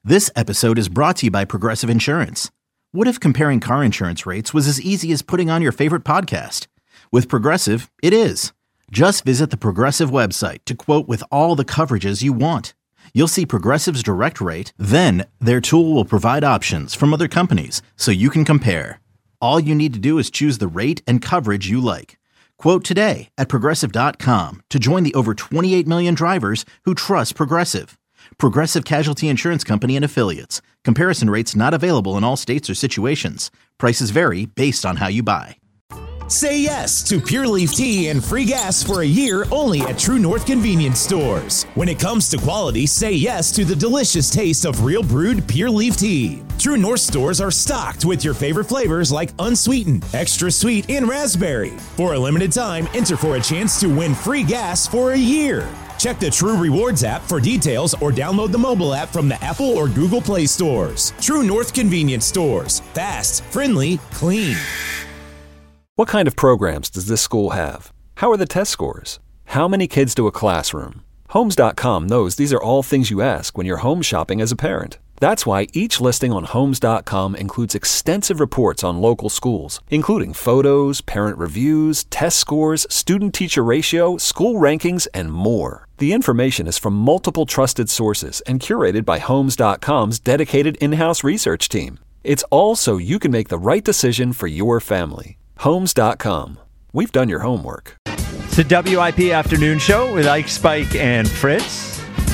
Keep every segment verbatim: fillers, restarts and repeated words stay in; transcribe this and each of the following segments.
This episode is brought to you by Progressive Insurance. What if comparing car insurance rates was as easy as putting on your favorite podcast? With Progressive, it is. Just visit the Progressive website to quote with all the coverages you want. You'll see Progressive's direct rate, then their tool will provide options from other companies so you can compare. All you need to do is choose the rate and coverage you like. Quote today at Progressive dot com to join the over twenty-eight million drivers who trust Progressive. Progressive Casualty Insurance Company and Affiliates. Comparison rates not available in all states or situations. Prices vary based on how you buy. Say yes to Pure Leaf Tea and free gas for a year only at True North Convenience Stores. When it comes to quality, say yes to the delicious taste of real brewed Pure Leaf Tea. True North stores are stocked with your favorite flavors like unsweetened, extra sweet, and raspberry. For a limited time, enter for a chance to win free gas for a year. Check the True Rewards app for details or download the mobile app from the Apple or Google Play stores. True North Convenience Stores. Fast, friendly, clean. What kind of programs does this school have? How are the test scores? How many kids do a classroom? Homes dot com knows these are all things you ask when you're home shopping as a parent. That's why each listing on Homes dot com includes extensive reports on local schools, including photos, parent reviews, test scores, student-teacher ratio, school rankings, and more. The information is from multiple trusted sources and curated by Homes dot com's dedicated in-house research team. It's all so you can make the right decision for your family. Homes dot com. We've done your homework. It's the W I P Afternoon Show with Ike, Spike, and Fritz.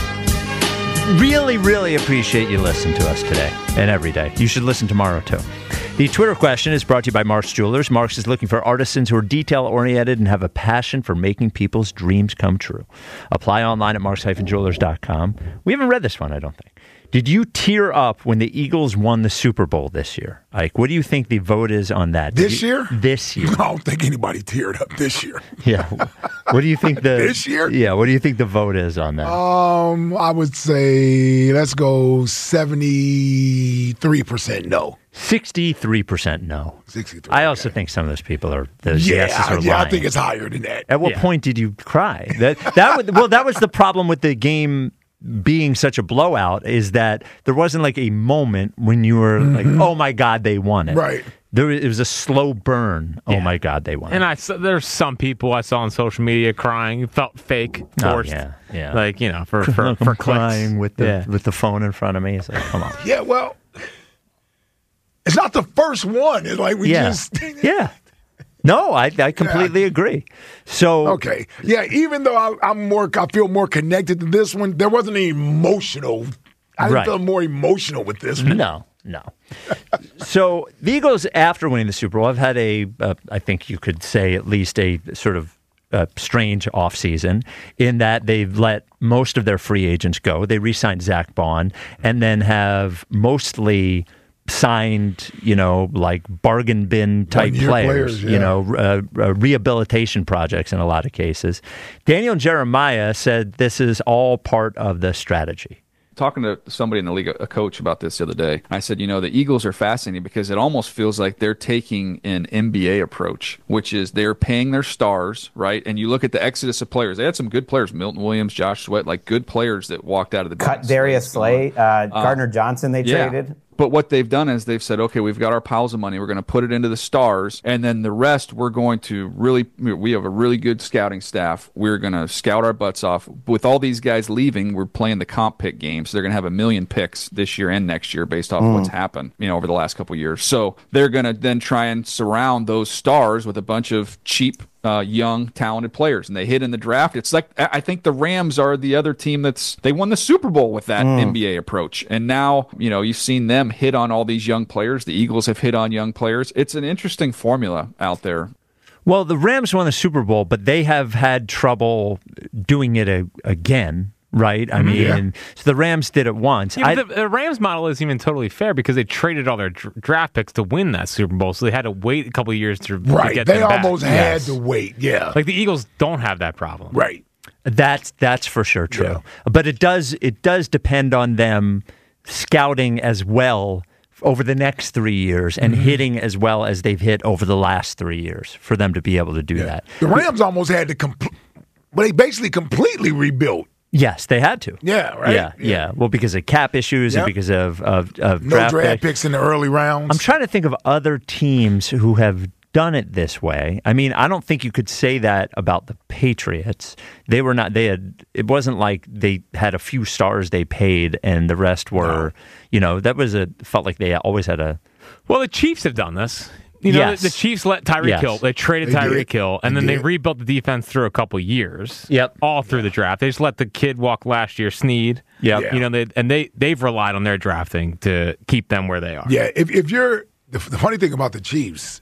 Really, really appreciate you listening to us today and every day. You should listen tomorrow, too. The Twitter question is brought to you by Mark's Jewelers. Mark's is looking for artisans who are detail-oriented and have a passion for making people's dreams come true. Apply online at marks dash jewelers dot com. We haven't read this one, I don't think. Did you tear up when the Eagles won the Super Bowl this year? Ike, what do you think the vote is on that? This you, year? This year. I don't think anybody teared up this year. Yeah. What do you think the this year? Yeah. What do you think the vote is on that? Um, I would say let's go seventy-three percent no. Sixty-three percent no. Sixty-three. I also okay. think some of those people are. Those yeah, yeses are yeah. lying. I think it's higher than that. At what yeah. point did you cry? That that was, well, that was the problem with the game being such a blowout, is that there wasn't like a moment when you were mm-hmm. like, oh my God, they won it. Right. There, it was a slow burn. Oh yeah. my God, they won and it. I saw, there's some people I saw on social media crying. It felt fake, forced. Oh, yeah, yeah. Like, you know, for for, for crying clicks. with the yeah. with the phone in front of me. It's like, come on. Yeah, well, it's not the first one. It's like we yeah. just yeah. No, I I completely yeah. agree. So okay, yeah. Even though I, I'm more, I feel more connected to this one. There wasn't any emotional. I didn't right. feel more emotional with this one. No, no. So the Eagles, after winning the Super Bowl, have had a, uh, I think you could say at least a sort of uh, strange offseason in that they've let most of their free agents go. They re-signed Zach Bond and then have mostly signed, you know, like bargain bin type players, players yeah. you know, uh, uh, rehabilitation projects in a lot of cases. Daniel Jeremiah said this is all part of the strategy. Talking to somebody in the league, a coach, about this the other day, I said, you know, the Eagles are fascinating because it almost feels like they're taking an N B A approach, which is they're paying their stars, right? And you look at the exodus of players. They had some good players, Milton Williams, Josh Sweat, like good players that walked out of the Cut Darius Slay, uh, Gardner uh, Johnson they yeah. traded. But what they've done is they've said, okay, we've got our piles of money. We're going to put it into the stars. And then the rest, we're going to really, we have a really good scouting staff. We're going to scout our butts off. With all these guys leaving, we're playing the comp pick game. So they're going to have a million picks this year and next year based off mm. what's happened, you know, over the last couple of years. So they're going to then try and surround those stars with a bunch of cheap Uh, young, talented players, and they hit in the draft. It's like, I think the Rams are the other team that's, they won the Super Bowl with that mm. N B A approach. And now, you know, you've seen them hit on all these young players. The Eagles have hit on young players. It's an interesting formula out there. Well, the Rams won the Super Bowl, but they have had trouble doing it a, again. Right? I mean, yeah. so the Rams did it once. Yeah, the, the Rams model isn't even totally fair because they traded all their dr- draft picks to win that Super Bowl, so they had to wait a couple of years to, right. to get they them almost back. had yes. to wait, yeah. Like the Eagles don't have that problem. Right. That's that's for sure true. Yeah. But it does it does depend on them scouting as well over the next three years and mm-hmm. hitting as well as they've hit over the last three years for them to be able to do yeah. that. The Rams almost had to complete, but they basically completely rebuilt. Yes, they had to. Yeah, right? Yeah, yeah. yeah. Well, because of cap issues Yep. and because of, of, of no draft, draft picks. picks in the early rounds. I'm trying to think of other teams who have done it this way. I mean, I don't think you could say that about the Patriots. They were not, they had, it wasn't like they had a few stars they paid and the rest were, no. you know, that was a, felt like they always had a. Well, the Chiefs have done this. You know, yes. the, the Chiefs let Tyreek yes. Hill. They traded They Tyreek did. Hill, and They then did. they rebuilt the defense through a couple years. Yep. All through the draft. They just let the kid walk last year, Snead. Yep. Yeah. You know, they, and they, they've relied on their drafting to keep them where they are. Yeah, if, if you're the, the funny thing about the Chiefs,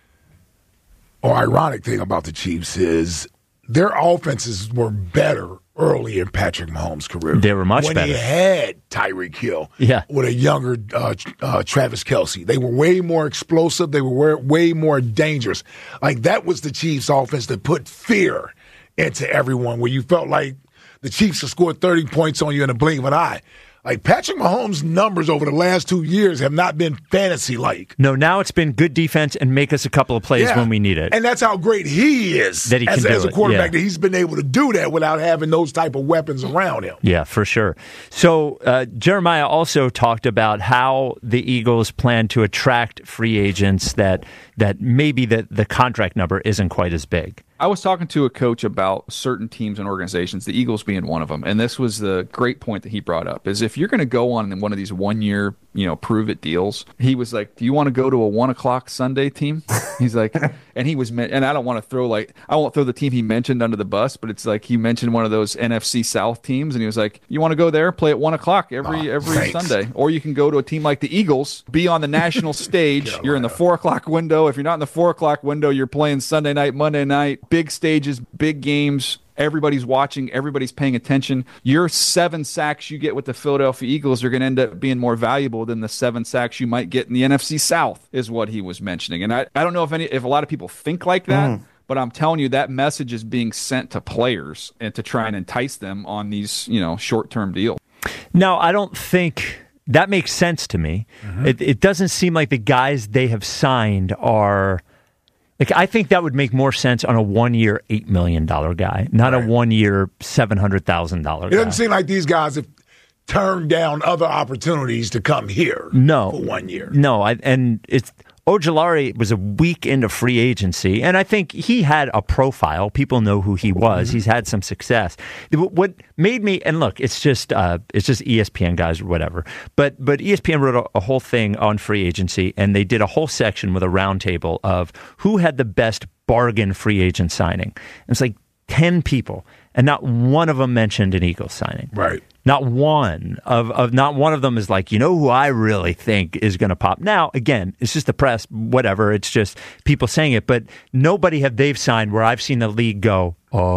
or ironic thing about the Chiefs, is their offenses were better early in Patrick Mahomes' career. They were much when better. When he had Tyreek Hill yeah. with a younger uh, uh, Travis Kelce. They were way more explosive. They were way more dangerous. Like, that was the Chiefs' offense that put fear into everyone, where you felt like the Chiefs have scored thirty points on you in a blink of an eye. Like, Patrick Mahomes' numbers over the last two years have not been fantasy-like. No, now it's been good defense and make us a couple of plays Yeah. when we need it. And that's how great he is That he as, can do as a it, quarterback, yeah. that he's been able to do that without having those type of weapons around him. Yeah, for sure. So uh, Jeremiah also talked about how the Eagles plan to attract free agents that that maybe the, the contract number isn't quite as big. I was talking to a coach about certain teams and organizations, the Eagles being one of them, and this was the great point that he brought up, is if you're going to go on one of these one-year, you know, prove-it deals, he was like, do you want to go to a one o'clock Sunday team? He's like, and he was, and I don't want to throw, like, I won't throw the team he mentioned under the bus, but it's like he mentioned one of those N F C South teams, and he was like, you want to go there, play at one o'clock every, Oh, every thanks. Sunday, or you can go to a team like the Eagles, be on the national stage, you're in the four o'clock window. If you're not in the four o'clock window, you're playing Sunday night, Monday night, big stages, big games. Everybody's watching. Everybody's paying attention. Your seven sacks you get with the Philadelphia Eagles are going to end up being more valuable than the seven sacks you might get in the N F C South, is what he was mentioning. And I, I don't know if any if a lot of people think like that, mm. but I'm telling you that message is being sent to players and to try and entice them on these, you know, short-term deals. No, I don't think that makes sense to me. Mm-hmm. It, it doesn't seem like the guys they have signed are. Like, I think that would make more sense on a one-year, eight million dollars guy, not right. a one-year, seven hundred thousand dollars guy. It guy. doesn't seem like these guys have turned down other opportunities to come here no. for one year. No, I, and it's Ojulari was a week into free agency, and I think he had a profile. People know who he was. Mm-hmm. He's had some success. What made me, and look, it's just uh, it's just E S P N guys or whatever, but but E S P N wrote a, a whole thing on free agency, and they did a whole section with a roundtable of who had the best bargain free agent signing. And it's like ten people, and not one of them mentioned an Eagles signing. Right. Not one of, of not one of them is like, you know who I really think is going to pop. Now, again, it's just the press, whatever. It's just people saying it, but nobody have they've signed where I've seen the league go,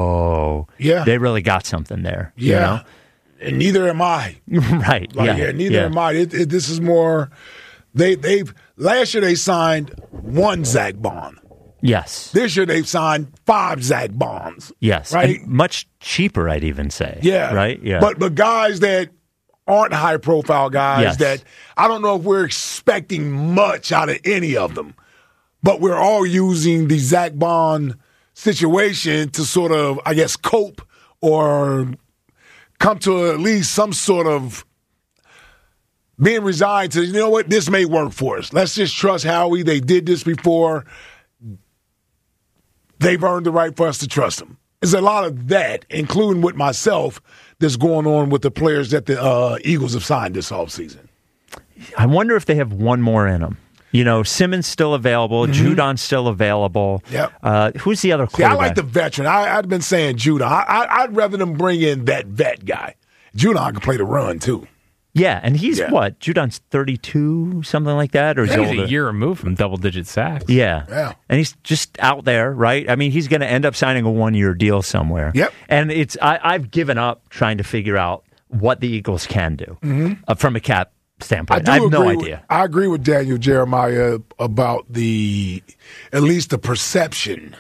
oh, yeah, they really got something there. Yeah, you know? And neither am I. Right. Like, yeah. yeah. Neither yeah. am I. It, it, this is more. They they've last year they signed one Zach Bond. Yes. This year they've signed five Zach Bonds. Yes. Right. And much cheaper, I'd even say. Yeah. Right. Yeah. But but guys that aren't high profile guys yes. that I don't know if we're expecting much out of any of them, but we're all using the Zach Bond situation to sort of, I guess, cope or come to at least some sort of being resigned to, you know what, this may work for us. Let's just trust Howie. They did this before. They've earned the right for us to trust them. There's a lot of that, including with myself, that's going on with the players that the uh, Eagles have signed this offseason. I wonder if they have one more in them. You know, Simmons still available, mm-hmm. Judon's still available. Yep. Uh, who's the other quarterback? See, I like the veteran. I, I've been saying Judon. I, I, I'd rather them bring in that vet guy. Judon can play the run, too. Yeah, and he's yeah. what? Judon's thirty-two, something like that? Or is yeah, he he's older? a year removed from double-digit sacks. Yeah. yeah. And he's just out there, right? I mean, he's going to end up signing a one-year deal somewhere. Yep. And it's I, I've given up trying to figure out what the Eagles can do mm-hmm. uh, from a cap standpoint. I, I have no with, idea. I agree with Daniel Jeremiah about the, at least the perception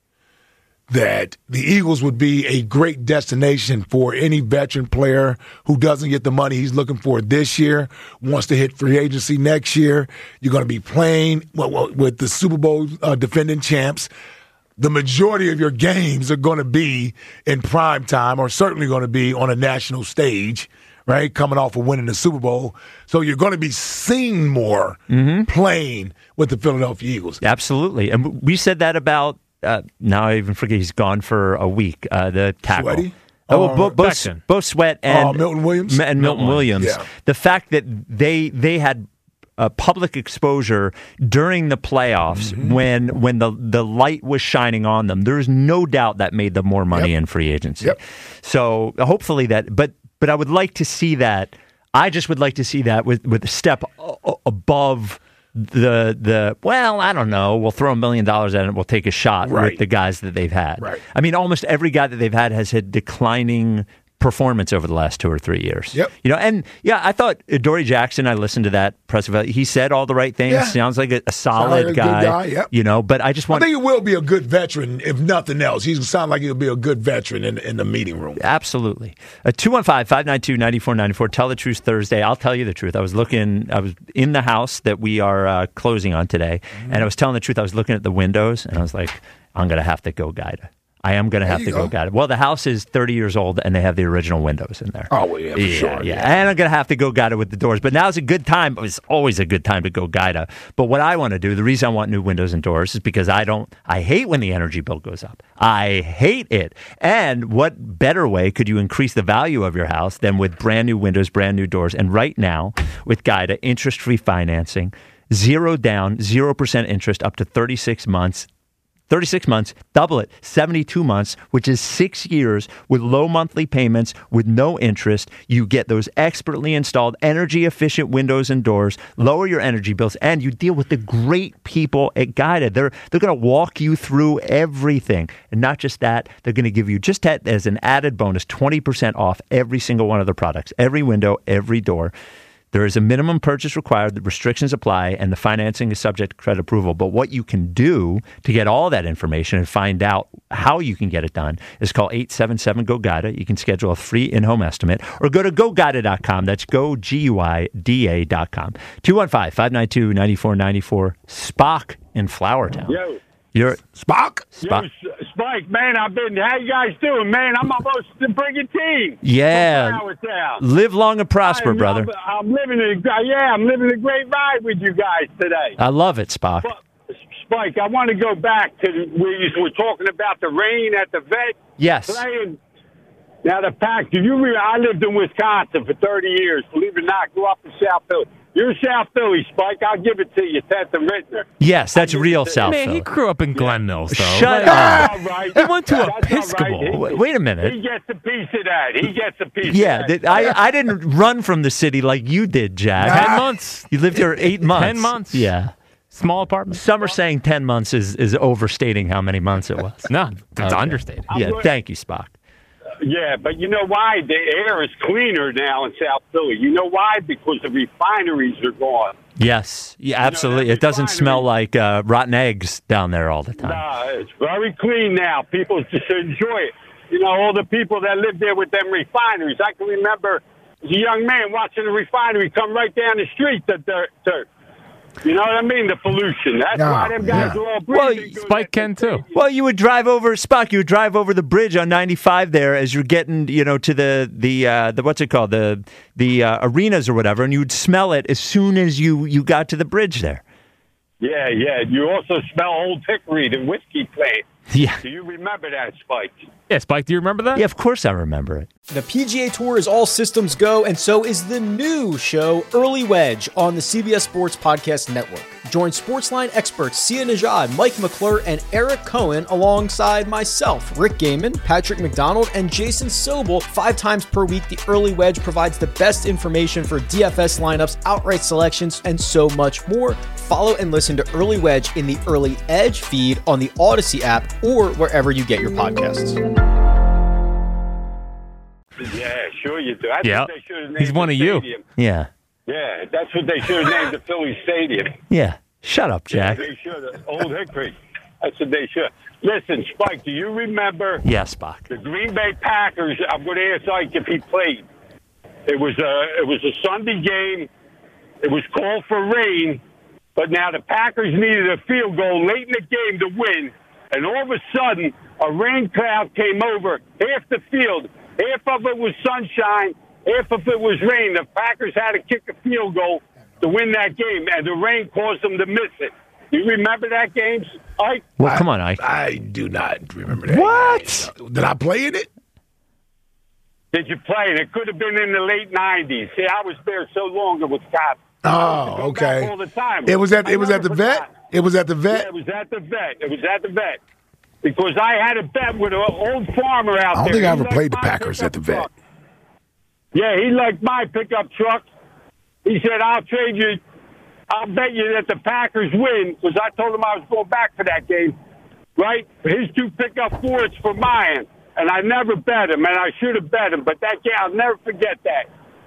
that the Eagles would be a great destination for any veteran player who doesn't get the money he's looking for this year, wants to hit free agency next year. You're going to be playing with the Super Bowl uh, defending champs. the majority of your games are going to be in prime time, or certainly going to be on a national stage, right, coming off of winning the Super Bowl. So you're going to be seen more mm-hmm. playing with the Philadelphia Eagles. Absolutely. And we said that about, uh, now I even forget, he's gone for a week, uh, the tackle. Sweaty? Oh, uh, both, both, both Sweat and uh, Milton Williams. And Milton Williams. Yeah. The fact that they they had uh, public exposure during the playoffs mm-hmm. when when the, the light was shining on them, there's no doubt that made them more money yep. in free agency. Yep. So hopefully that, but but I would like to see that. I just would like to see that with, with a step above the the well, I don't know. We'll throw a million dollars at it. We'll take a shot right. with the guys that they've had. Right. I mean, almost every guy that they've had has had declining performance over the last two or three years. Yep. You know, and yeah, I thought Dory Jackson. I listened to that press. He said all the right things. Yeah. Sounds like a, a solid like a guy. Good guy. Yep. You know, but I just want. I think he will be a good veteran, if nothing else. He sounds like he'll be a good veteran in in the meeting room. Absolutely. Uh, two one five, five nine two, nine four nine four. Tell the Truth Thursday. I'll tell you the truth. I was looking. I was in the house that we are uh, closing on today, mm-hmm. and I was telling the truth. I was looking at the windows, and I was like, I'm going to have to go guide. I am going to have to go. go guide it. Well, the house is thirty years old, and they have the original windows in there. Oh, well, yeah, for yeah, sure. Yeah, yeah. And I'm going to have to go guide it with the doors. But now's a good time. It's always a good time to go guide it. But what I want to do, the reason I want new windows and doors is because I don't, I hate when the energy bill goes up. I hate it. And what better way could you increase the value of your house than with brand new windows, brand new doors? And right now, with Guida, interest-free financing, zero down, zero percent interest up to thirty-six months. thirty-six months, double it, seventy-two months, which is six years with low monthly payments, with no interest. You get those expertly installed, energy-efficient windows and doors, lower your energy bills, and you deal with the great people at Guida. They're, they're going to walk you through everything. And not just that, they're going to give you, just that as an added bonus, twenty percent off every single one of the products, every window, every door. There is a minimum purchase required, the restrictions apply, and the financing is subject to credit approval. But what you can do to get all that information and find out how you can get it done is call eight seven seven, G O, GUIDA. You can schedule a free in-home estimate or go to go guida dot com. That's go, G U I D A dot com. two one five, five nine two, nine four nine four. Spock in Flowertown. Yo. You're Spock? Spock. Yo, Spike, man, I've been, how you guys doing, man? I'm almost the bringing team. Yeah. Live long and prosper, I, brother. I'm, I'm living a, yeah, I'm living a great ride with you guys today. I love it, Spock. But, Spike, I want to go back to where you were talking about the rain at the vet. Yes. Playing. Now, the Pack, do you remember, I lived in Wisconsin for thirty years. Believe it or not, grew up in South Philly. You're South Philly, Spike. I'll give it to you, Tenth and Rittner. Yes, that's real South Man, Philly. he grew up in Glen Mills, though. Shut like, up. All right. He went to That's Episcopal. all right. Wait, wait a minute. He gets a piece of that. He gets a piece Yeah, of that. th- I, I didn't run from the city like you did, Jack. Ten months. You lived here eight months. Ten months. Yeah. Small apartment. Some are saying ten months is, is overstating how many months it was. No, it's Okay. understated. Yeah, thank you, Spock. Yeah, but you know why? The air is cleaner now in South Philly. You know why? Because the refineries are gone. Yes, yeah, absolutely. that It doesn't refinery- smell like uh, rotten eggs down there all the time. Nah, it's very clean now. People just enjoy it. You know, all the people that live there with them refineries. I can remember as a young man watching the refinery come right down the street. The dirt, dirt. You know what I mean? The pollution. That's Yeah, why them guys yeah. are all Well, breathing. good. Spike can too. Well, you would drive over Spock. You would drive over the bridge on ninety-five there as you're getting, you know, to the the uh, the what's it called the the uh, arenas or whatever, and you would smell it as soon as you you got to the bridge there. Yeah, yeah. You also smell Old Hickory, the whiskey plant. Yeah, Do you remember that, Spike? Yeah, Spike, do you remember that? yeah. Of course, I remember it. The P G A Tour is all systems go, and so is the new show, Early Wedge, on the C B S Sports Podcast Network. Join Sportsline experts Sia Najad, Mike McClure, and Eric Cohen alongside myself, Rick Gaiman, Patrick McDonald, and Jason Sobel. Five times per week, the Early Wedge provides the best information for D F S lineups, outright selections, and so much more. Follow and listen to Early Wedge in the Early Edge feed on the Odyssey app or wherever you get your podcasts. Yeah, sure you do. I Yeah. think they should have named He's one the of you. stadium. Yeah, Yeah, that's what they should have named the Philly Stadium. yeah. Shut up, Jack. They should have. Old Hickory. That's what they should. Listen, Spike, do you remember Yeah, Spock. the Green Bay Packers? I'm going to ask Ike if he played. It was a it was a Sunday game. It was called for rain, but now the Packers needed a field goal late in the game to win. and all of a sudden, a rain cloud came over half the field. Half of it was sunshine, half of it was rain. The Packers had to kick a field goal to win that game, and the rain caused them to miss it. You remember that game, Ike? Well, come on, Ike. I do not remember that. What? Did I play in it? Did you play it? It could have been in the late nineties. See, I was there so long it was cop. Oh, okay. All the time. It was at I it was at the never vet. forgot. It was at the Yeah, vet. it was at the vet. It was at the vet. Because I had a bet with an old farmer out there. I don't think I He ever liked played the my Packers pickup at the vet. truck. Yeah, he liked my pickup truck. He said, I'll trade you. I'll bet you that the Packers win, because I told him I was going back for that game, right? His two pickup Fords for mine, and I never bet him, and I should have bet him, but that game, I'll never forget that.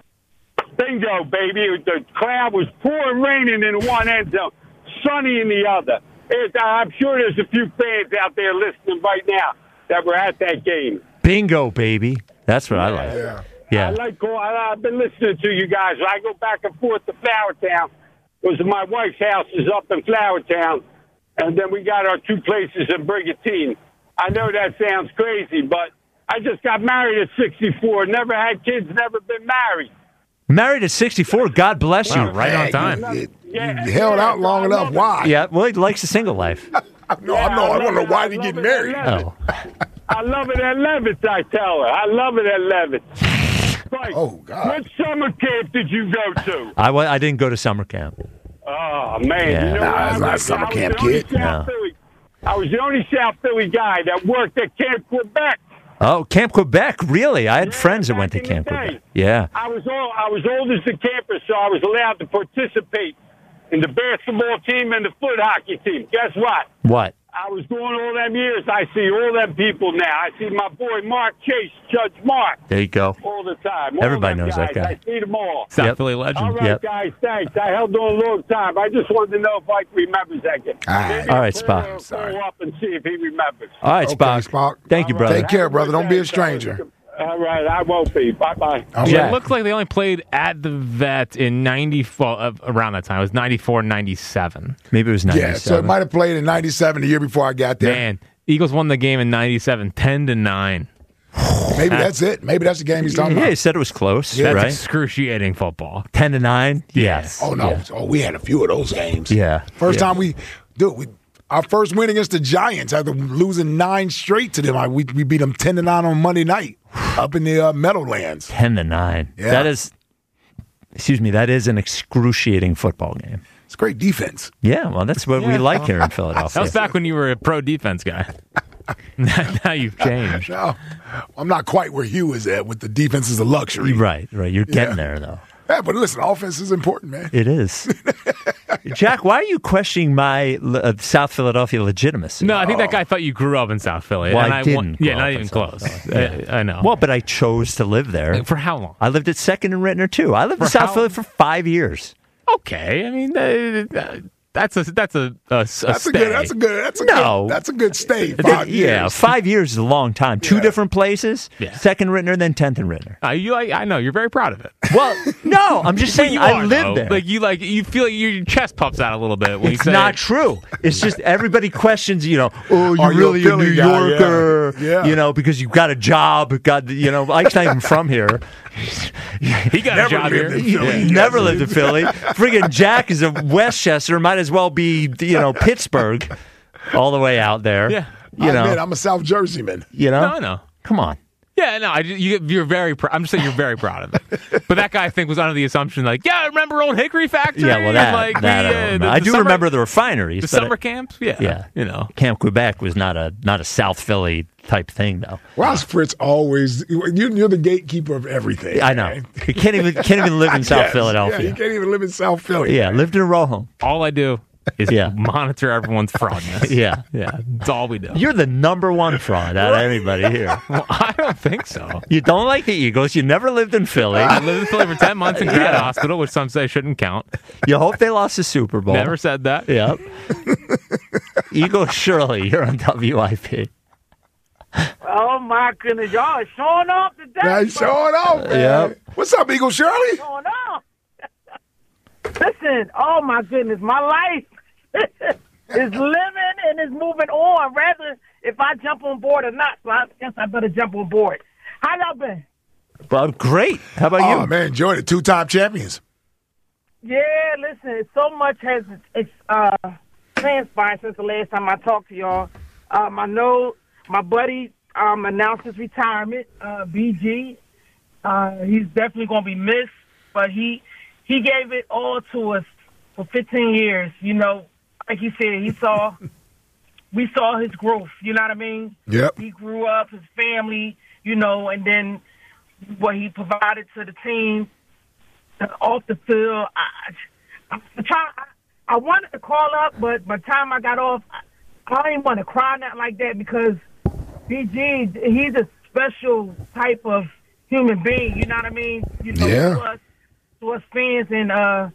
Bingo, baby. The cloud was pouring raining in one end zone, sunny in the other. It, I'm sure there's a few fans out there listening right now that were at that game. Bingo, baby. That's what I like. Yeah. Yeah. I like go. I, I've been listening to you guys. I go back and forth to Flowertown because my wife's house is up in Flowertown, and then we got our two places in Brigantine. I know that sounds crazy, but I just got married at sixty-four. Never had kids. Never been married. Married at sixty-four. God bless you. Right on Hey, time. You, you- Yeah, you held yeah, out long I enough. love it. Why? Yeah, well, he likes a single life. No, I know. I, love want to know it. why I did he love get it. married. I love it. Oh. I love it at Levitt, I tell her. I love it at Levitt. Spike, Oh, God. what summer camp did you go to? I, wa- I didn't go to summer camp. Oh, man. Yeah. You know Nah, what? it's I not was- summer I was camp, the only kid. South No. Philly, I was the only South Philly guy that worked at Camp Quebec. Oh, Camp Quebec. Really? I had Yeah, friends that went to back in Camp the day. Quebec. Yeah. I was all, I was old as the camper, so I was allowed to participate in the basketball team and the foot hockey team. Guess what? What? I was going all them years. I see all them people now. I see my boy Mark Chase, Judge Mark, There you go. all the time. All Everybody them knows guys. that guy. I see them all. South Yep. Philly legend. All right, Yep. guys, thanks. I held on a long time. I just wanted to know if Mike remembers that game. All right. Maybe All I'll right, call- Spock. I'll Sorry. Call up and see if he remembers. All right, Okay, Spock. Spock. Thank you, All brother. right. Take care, Have a brother. good Don't be a day, stranger. fellas. All right, I won't be. Bye-bye. All Yeah. It looked like they only played at the vet in ninety-four, uh, around that time. It was ninety-four, ninety-seven. Maybe it was ninety-seven. Yeah, so it might have played in ninety-seven, the year before I got there. Man, Eagles won the game in ninety-seven, ten to nine. Maybe that's it. Maybe that's the game he's talking Yeah, he about. said it was close, Yeah. That's right? excruciating football. Ten to nine. Yes. Oh, no. Yeah. Oh, we had a few of those games. Yeah. First Yeah. time we, dude, we, our first win against the Giants after losing nine straight to them. I, we, we beat them ten to nine on Monday night up in the uh, Meadowlands. Ten to nine. Yeah. That is. Excuse me. That is an excruciating football game. It's great defense. Yeah. Well, that's what we Yeah. like here in Philadelphia. That was back when you were a pro defense guy. Now you've changed. No, I'm not quite where Hugh is at with the defense is a luxury. Right. Right. You're getting Yeah. there though. Yeah, but listen, offense is important, man. It is. Jack, why are you questioning my uh, South Philadelphia legitimacy? No, I think that guy thought you grew up in South Philly. Well, and I I didn't won- grow Yeah, up not in even South close. Philly. I, I know. Well, but I chose to live there. For how long? I lived at Second and Rittner too. I lived in For South how- Philly for five years. Okay. I mean, uh, uh, that's a that's a, a, a That's a stay. good. That's a good. That's a No. good. That's a good stay. Th- Five yeah, years. five years is a long time. Two Yeah. different places. Yeah. Second Rittner, then tenth and Rittner. Uh, you, I, I know you're very proud of it. Well, no, I'm just But saying you I are, lived though. there. Like you like you feel like your chest puffs out a little bit when you It's say not it. true. It's just everybody questions, you know, oh, you Are you a really a, Philly New guy? Yeah. Yorker, Yeah. you know, because you've got a job. Got, you know, Ike's not even from here. He got Never a job lived here. in He, Philly. he never lived in Philly. Friggin' Jack is a Westchester. Might as well be, you know, Pittsburgh, all the way out there. Yeah. You I know, admit, I'm a South Jersey man. you know. No, no. Come on. Yeah, no, I, you, you're very. Pr- I'm just saying you're very proud of it. But that guy, I think, was under the assumption like, yeah, remember old Hickory Factory? Yeah, well, that, like that the, I uh, don't remember. the- I the do summer- remember the refineries. the but summer it- camps. Yeah, Yeah, you know. Camp Quebec was not a not a South Philly type thing, though. Ross Fritz always. You, you're the gatekeeper of everything. I know. man. You can't even can't even live in South Yes. Yeah, Philadelphia. you can't even live in South Philly. Yeah, lived in a row home. All I do is Yeah. monitor everyone's fraudness. Yeah. yeah, that's all we do. You're the number one fraud out of anybody here. Well, I don't think so. You don't like the Eagles. You never lived in Philly. I lived in Philly for ten months in grad Yeah. hospital, which some say shouldn't count. You hope they lost the Super Bowl. Never said that. Yep. Eagles Shirley, you're on W I P. Oh my goodness, y'all are showing off today. Nice showing off, man. Yep. What's up, Eagle Shirley? Showing off. Listen, oh my goodness, my life is living and it's moving on, rather if I jump on board or not. So I guess I better jump on board. How y'all been? Well, great. How about you? Oh, man, enjoyed it. Two-time champions. Yeah, listen, so much has it's, uh, transpired since the last time I talked to y'all. Um, I know my buddy um, announced his retirement, uh, B G. Uh, he's definitely going to be missed, but he he gave it all to us for fifteen years. You know, like you said, he saw we saw his growth. You know what I mean? Yep. He grew up, his family, you know, and then what he provided to the team off the field. I, I, try, I, I wanted to call up, but by the time I got off, I, I didn't want to cry nothing like that because B G, he's a special type of human being. You know what I mean? You know, yeah. to us, to us fans, and uh,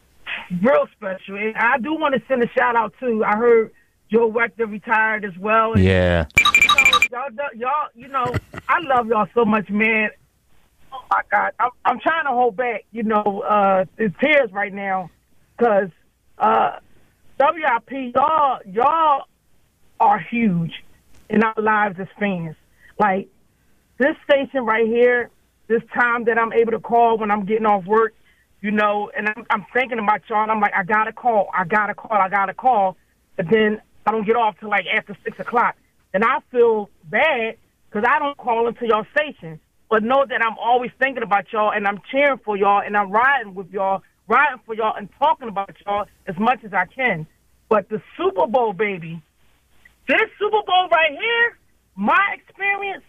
real special. And I do want to send a shout out too. I heard Joe Wechter retired as well. And, yeah. You know, y'all, y'all, you know, I love y'all so much, man. Oh my God, I'm, I'm trying to hold back, you know, uh, the tears right now, because uh, W I P, y'all, y'all are huge in our lives as fans. Like this station right here, this time that I'm able to call when I'm getting off work, you know, and I'm, I'm thinking about y'all, and I'm like, I gotta call, I gotta call, I gotta call, but then I don't get off till like after six o'clock, and I feel bad because I don't call into y'all station. But know that I'm always thinking about y'all, and I'm cheering for y'all, and I'm riding with y'all, riding for y'all, and talking about y'all as much as I can. But the Super Bowl, baby, this Super Bowl right here, my experience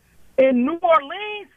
in New Orleans,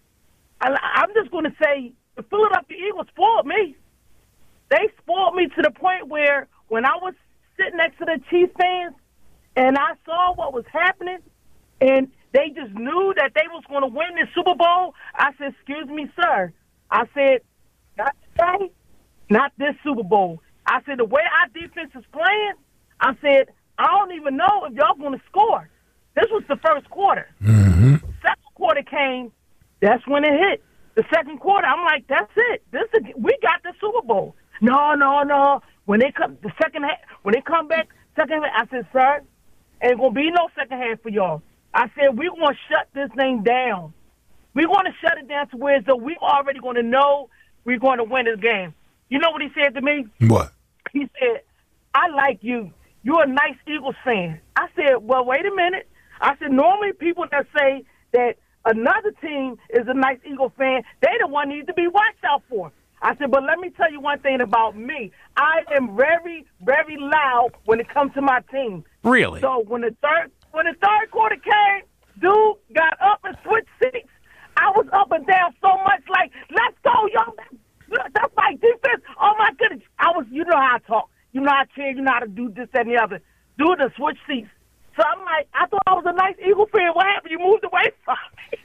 I, I'm just going to say the Philadelphia Eagles spoiled me. They spoiled me to the point where when I was sitting next to the Chiefs fans and I saw what was happening, and they just knew that they was going to win this Super Bowl. I said, excuse me, sir. I said, not today, not this Super Bowl. I said, the way our defense is playing, I said, I don't even know if y'all going to score. This was the first quarter. Mm-hmm. Second quarter came, that's when it hit. The second quarter, I'm like, that's it. This is, we got the Super Bowl. No, no, no. When they come, the second half, when they come back, second half, I said, sir, ain't going to be no second half for y'all. I said, we're going to shut this thing down. We're going to shut it down to where so we're already going to know we're going to win this game. You know what he said to me? What? He said, I like you. You're a nice Eagles fan. I said, well, wait a minute. I said, normally people that say that another team is a nice Eagle fan, they the one need to be watched out for. I said, but let me tell you one thing about me. I am very, very loud when it comes to my team. Really? So when the third when the third quarter came, dude got up and switched seats. I was up and down so much like, let's go, y'all. That's my defense. Oh, my goodness. I was, you know how I talk. You know how I cheer. You know how to do this, that, and the other. Dude, the switch seats. So I'm like, I thought I was a nice Eagle fan. What happened? You moved away from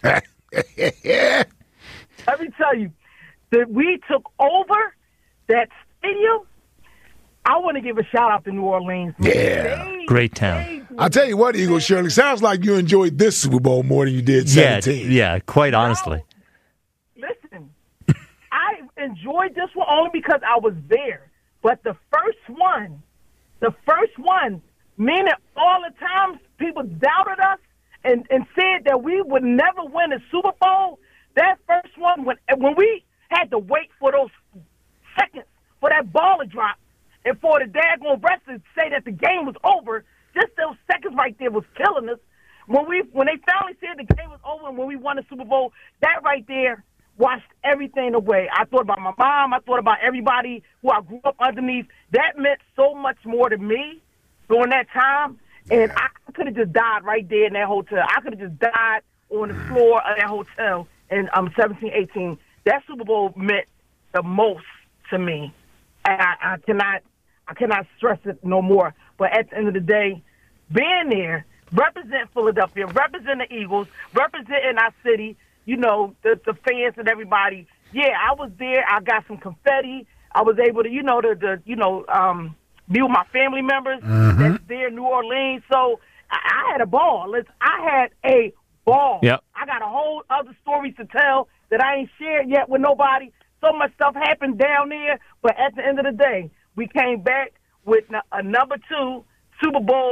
me. Let me tell you, that we took over that stadium. I want to give a shout-out to New Orleans. Man. Yeah. They, Great town. They, I'll tell you what, Eagle Shirley, sounds like you enjoyed this Super Bowl more than you did seventeen. Yeah, yeah, quite honestly. No, listen, I enjoyed this one only because I was there. But the first one, the first one, meaning all the times people doubted us and, and said that we would never win a Super Bowl, that first one, when when we had to wait for those seconds for that ball to drop and for the daggone refs to say that the game was over, just those seconds right there was killing us. When we when they finally said the game was over and when we won the Super Bowl, that right there washed everything away. I thought about my mom. I thought about everybody who I grew up underneath. That meant so much more to me during that time. And I could have just died right there in that hotel. I could have just died on the floor of that hotel in um, seventeen, eighteen. That Super Bowl meant the most to me. And I, I cannot I cannot stress it no more. But at the end of the day, being there, represent Philadelphia, represent the Eagles, representing our city, you know, the, the fans and everybody. Yeah, I was there. I got some confetti. I was able to, you know, to, to you know, um, be with my family members mm-hmm. that's there in New Orleans. So I, I had a ball. Listen, I had a ball. Yep. I got a whole other stories to tell that I ain't shared yet with nobody. So much stuff happened down there. But at the end of the day, we came back with a number two Super Bowl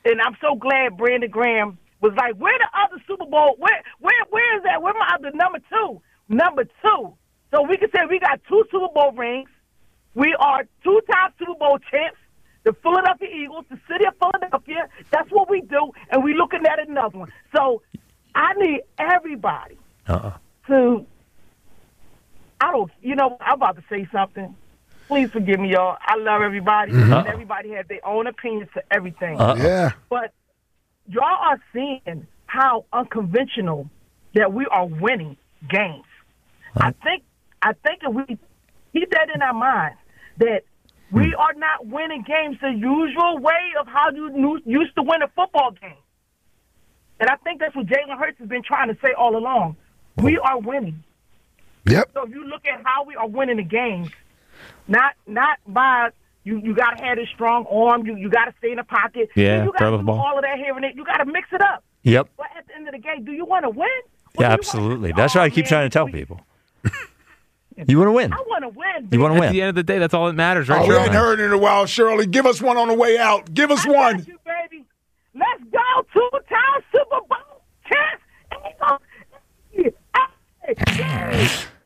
and I'm so glad Brandon Graham was like, where the other Super Bowl? Where where where is that? Where my other number two? Number two. So we can say we got two Super Bowl rings. We are two-time Super Bowl champs. The Philadelphia Eagles, the city of Philadelphia. That's what we do, and we're looking at another one. So I need everybody uh-uh. to. I don't. You know, I'm about to say something. Please forgive me, y'all. I love everybody, Mm-hmm. and everybody has their own opinions to everything. Uh-uh. Yeah. But y'all are seeing how unconventional that we are winning games. I think I think if we keep that in our minds, that we are not winning games the usual way of how you knew, used to win a football game. And I think that's what Jalen Hurts has been trying to say all along. We are winning. Yep. So if you look at how we are winning the games, not not by you, you got to have a strong arm, you you got to stay in the pocket, Yeah, you got throw to the do ball. all of that here and there. You got to mix it up. Yep. But at the end of the game, do you want to win? Or Yeah, do you wanna- absolutely. That's what I keep Oh, trying to tell man, people. You want to win. I want to win. You want to At win. the end of the day, that's all that matters, right? Oh, we Shirley? ain't heard it in a while, Shirley. Give us one on the way out. Give us I one. got you, baby. Let's go. Two-time Super Bowl champs. Hey, hey,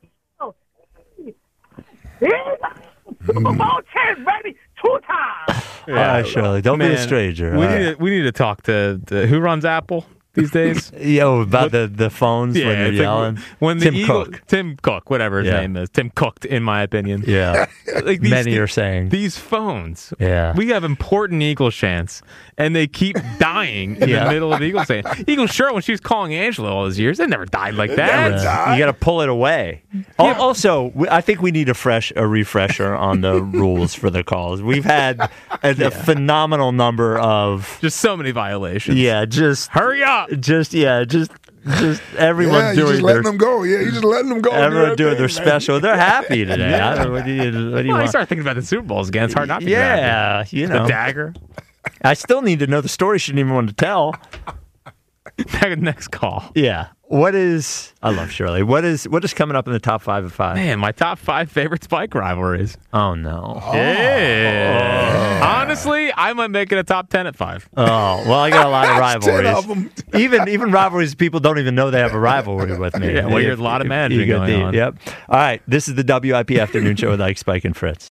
hey. Super Bowl champs, baby. Two times. Yeah, Shirley, don't be a Man, stranger. We all need right? to, we need to talk to, to who runs Apple these days. Yo, about the, the phones when they're it's like yelling. when the Tim Eagle- Cook. Tim Cook, whatever his Yeah. name is, Tim Cooked, in my opinion. Yeah. Like these, Many are saying. these phones. Yeah. We have important Eagle chants, and they keep dying in Yeah. the middle of the Eagle chant. Eagle sure when she was calling Angela all those years, they never died like that. never Yeah. died. You got to pull it away. Al- Also, we- I think we need a fresh a refresher on the rules for the calls. We've had a, a phenomenal number of Just so many violations. yeah, just Hurry up. just yeah, just just everyone Yeah, you doing just their letting them go. Yeah, you just letting them go. and do everyone their doing their thing, man. special. They're happy today. I don't know, what do you, what do you Well, I want? start thinking about the Super Bowls again. It's hard not to. get happy. Yeah, you know. The dagger. I still need to know the story. Shouldn't even want to tell. Next call. Yeah. What is? I love Shirley. What is? What is coming up in the top five of five? Man, my top five favorite Spike rivalries. Oh no. Yeah. Honestly, I might make it a top ten at five. Oh well, I got a lot of That's ten rivalries. of them. even even rivalries people don't even know they have a rivalry with me. Yeah, well, there's a lot of management You go going deep. on. Yep. All right. This is the W I P Afternoon Show with Ike, Spike, and Fritz.